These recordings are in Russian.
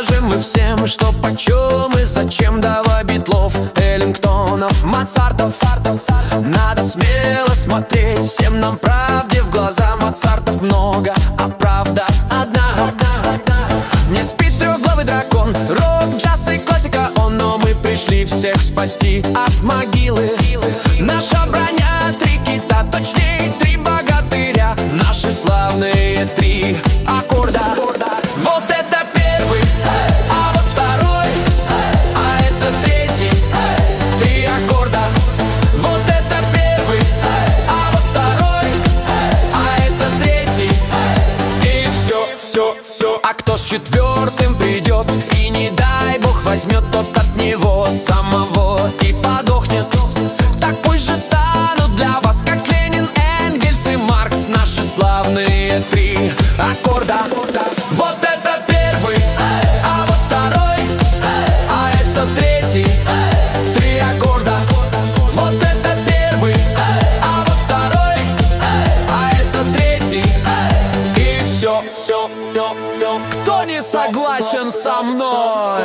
покажем мы всем, что почем и зачем. Давай Битлов, Эллингтонов, Моцартов. Надо смело смотреть всем нам правде в глаза. Моцартов много, а правда одна. Не спит трехглавый дракон, рок, джаз и классика он. Но мы пришли всех спасти от могилы. Наша броня три кита, точнее три богатыря. Наши славные три аккорда. Вот это первый, а вот второй, а это третий, три аккорда. Вот это первый, а вот второй, а это третий. И все. А кто с четвертым придет и не дай бог возьмет, тот от него самого и подохнет. Так пусть же станут для вас, как Ленин, Энгельс и Маркс, наши славные три аккорда. Вот это первый, а вот второй, а это третий, три аккорда. Вот это первый, а вот второй, а это третий. И все. Кто не согласен со мной?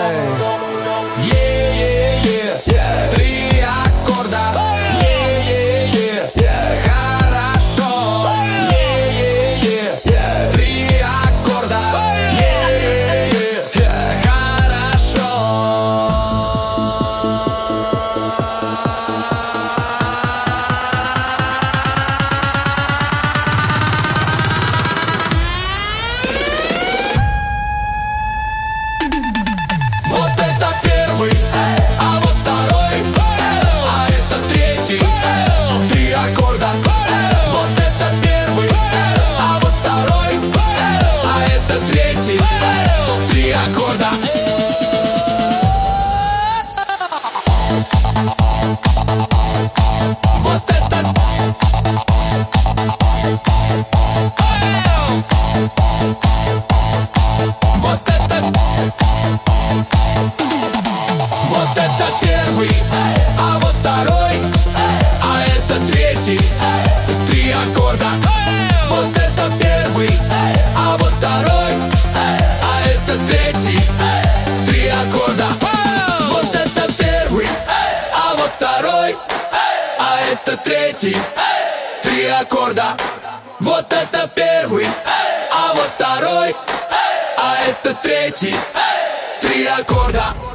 Три аккорда. Хорошо. Три аккорда. Хорошо. Вот это первый, а вот второй, а это третий, три аккорда. Вот это первый, а вот второй, а это третий, три аккорда. Вот это. Вот это. Вот это первый, а вот второй, а это третий, три аккорда. Вот это первый, а вот второй, а это третий, три аккорда. Вот это первый, а вот второй, а это третий, три аккорда. Вот это первый, а вот второй, а это третий, три аккорда.